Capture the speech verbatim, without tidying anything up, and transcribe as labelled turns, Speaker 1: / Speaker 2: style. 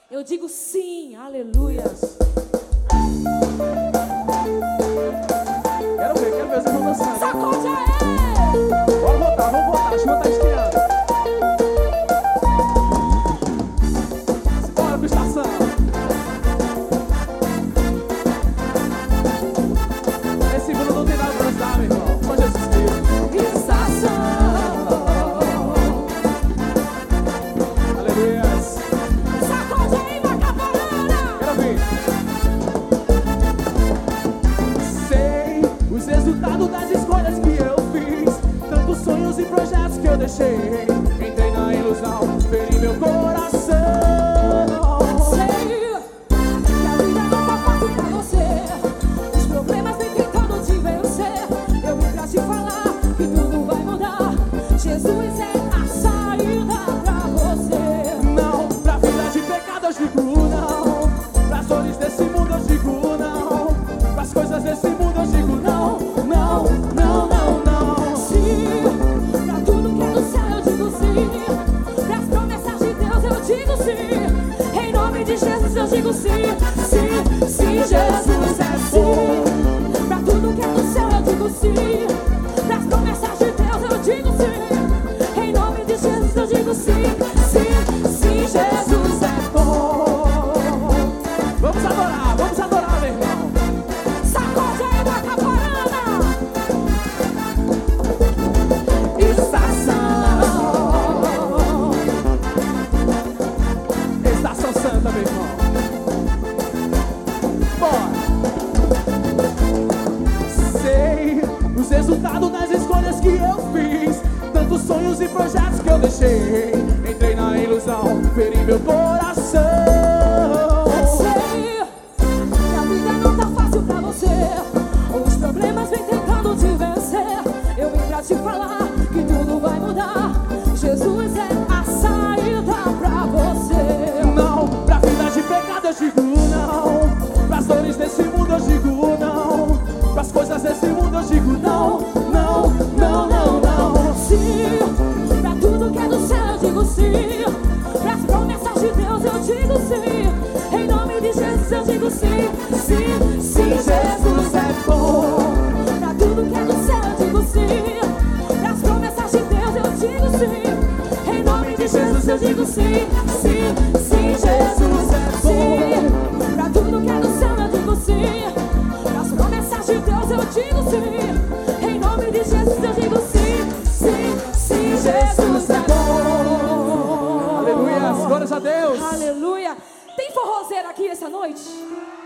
Speaker 1: Eu digo sim, aleluia.
Speaker 2: Quero ver, quero ver vocês vão dançar.
Speaker 1: Sacode aí!
Speaker 2: Bora voltar, vamos voltar, a chuva tá esfriando. Bora pro estação. Esse mundo não tem nada pra nos dar, meu irmão. Com Jesus Cristo.
Speaker 1: Estação.
Speaker 2: Aleluia.
Speaker 1: Sacode aí, Macaparana.
Speaker 2: Quero ver. Sei os resultados das escolhas que eu fiz, tantos sonhos e projetos que eu deixei. Entrei na ilusão, feri meu coração.
Speaker 1: Sei que a vida não tá fácil pra você. Os problemas vêm tentando te vencer. Eu vim pra te falar que tudo vai mudar. Jesus é a saída pra você.
Speaker 2: Não, pra vida de pecado eu digo não. Pras dores desse mundo eu digo não. Pras coisas desse mundo eu digo não. Não, não, não, não.
Speaker 1: Sim, pra tudo que é do céu eu digo sim. Pras promessas de Deus eu digo sim. Em nome de Jesus eu digo sim. Sim, sim, Jesus é sim. Pra tudo que é do céu eu digo sim. Pras promessas de Deus eu digo sim. Em nome de Jesus eu digo sim. Sim, sim, Jesus é bom.
Speaker 2: Vamos adorar, vamos adorar, meu irmão.
Speaker 1: Sacode aí, Macaparana.
Speaker 2: Estação. Estação Santa, meu irmão. Bora. Sei os resultados das escolhas que eu fiz, tantos sonhos e projetos que eu deixei. Entrei na ilusão, feri meu coração.
Speaker 1: Sei que a vida não tá fácil pra você. Os problemas vêm tentando te vencer. Eu vim pra te falar que tudo vai mudar. Jesus é a saída pra você.
Speaker 2: Não, pra vida de pecado eu digo não. Pras dores desse mundo eu digo não. Pras coisas desse mundo eu digo não. Não, não, não, não.
Speaker 1: Sim, pra tudo que é do céu eu digo sim. Pras promessas de Deus eu digo sim. Em nome de Jesus eu digo sim. Sim, sim, Jesus é bom. Pra tudo que é do céu eu digo sim. Pras promessas de Deus eu digo sim. Em nome de Jesus eu digo sim. Sim, sim, Jesus é bom. Pra tudo que é do céu eu digo sim. Pras promessas de Deus eu digo sim. Em nome de Jesus eu digo sim. Sim, sim, Jesus é bom.
Speaker 2: Aleluia, glórias a Deus.
Speaker 1: Aleluia. Tem forrozeiro aqui essa noite?